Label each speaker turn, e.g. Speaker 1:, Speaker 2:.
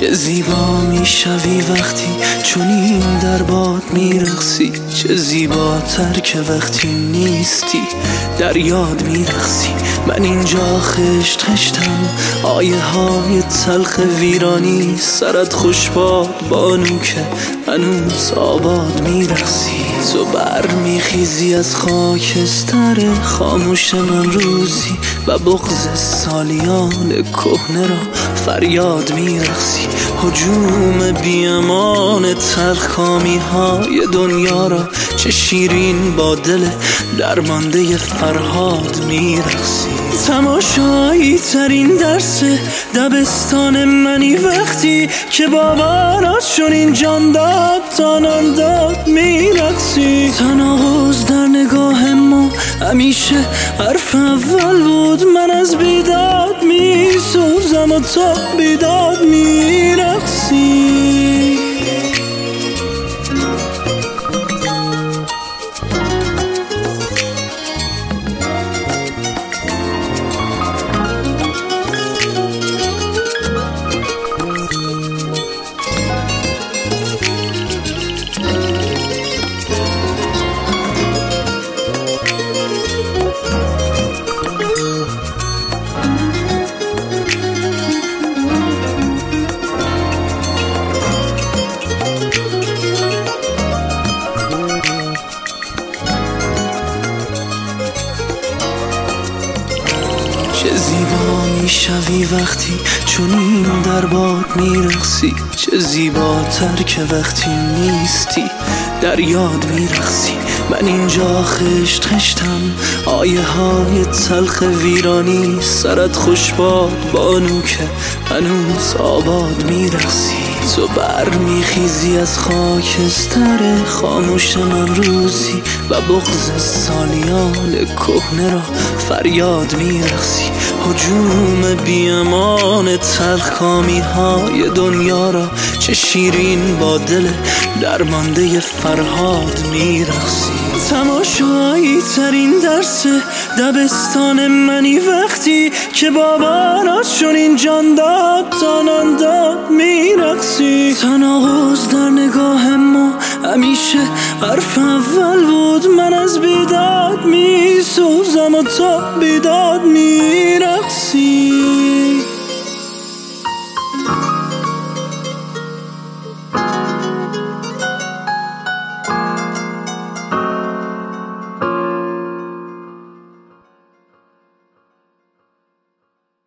Speaker 1: چه زیبا میشوی وقتی چنین در باد میرقصی، چه زیباتر که وقتی نیستی در یاد میرقصی. من اینجا خشت خشتم، آیه های تلخ ویرانی، سرت خوش باد بانو که هنوز آباد میرقصی. تو برمیخیزی از خاکستر خاموش من روزی و بغض سالیان کهنه را فریاد میرقصی. هجوم بیامان تلخکامی های دنیا را چه شیرین با دل درمانده فرهاد میرقصی. تماشایی ترین درس دبستان منی وقتی که بابانات چنین جان داد تانان داد میرقصی. تناقض در نگاه ما همیشه حرف اول بود، من از بیداد میسوزم و تو بیداد میرقصی. چه زیبا میشوی وقتی چنین در باد میرقصی، چه زیباتر که وقتی نیستی در یاد میرقصی. من اینجا خشت خشتم، آیه های تلخ ویرانی، سرت خوش باد بانو که هنوز آباد میرقصی. تو برمیخیزی از خاکستر خاموش من روزی و بغض سالیان کهنه را فریاد میرقصی. هجوم بیامان تلخکامی های دنیا را چه شیرین با دل درمانده فرهاد میرقصی. تماشایی ترین درس دبستان منی وقتی که بابانات چنین جان داد تانان داد میرقصی. تناقض در نگاه ما همیشه حرف اول بود، من از بیداد میسوزم و تو بیداد